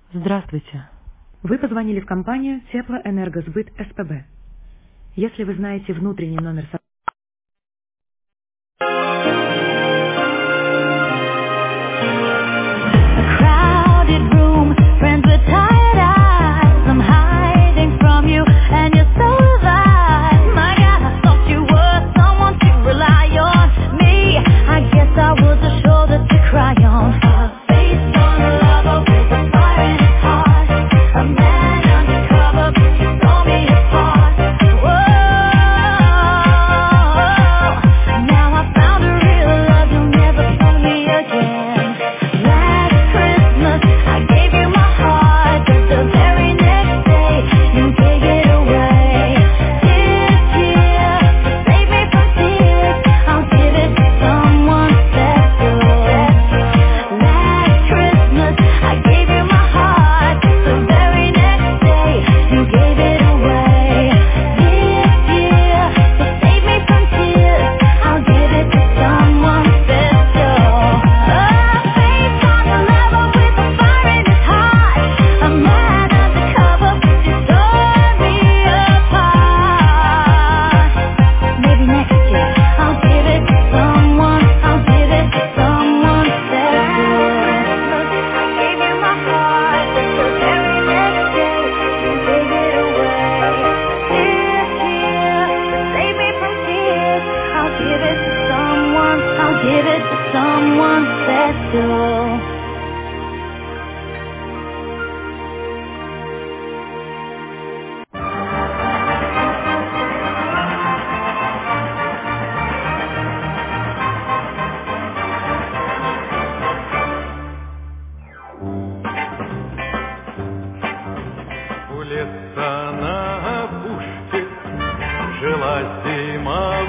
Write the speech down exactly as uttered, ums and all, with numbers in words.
Здравствуйте. Вы позвонили в компанию Теплоэнергосбыт СПБ. Если вы знаете внутренний номер со- Crowded room, friends with tired eyes. I'm hiding from you, and you're so alive. My God, I thought you were someone to rely on. Me, I guess I was a shoulder to cry on. A face on a lover with a fire in his heart. A man undercover, you tore me apart. Whoa, now I found a real love, you'll never find me again. Last Christmas, I gave you my heart, but the very next day, you gave it away. This year, to save me from tears, I'll give it to someone special. Last Christmas, I gave you my heart, but the very next day, you gave it away. This year, to save me from tears, I'll give it to someone special. A face on the level with a fire in his heart. A man undercover, you tore me apart. Maybe next year, I'll give it to someone. I'll give it to someone special. I gave you my heart, but the very next day, you gave it away. This year, to save me from tears, I'll give it to someone. I'll give it to someone special. У леса на опушке жила зима,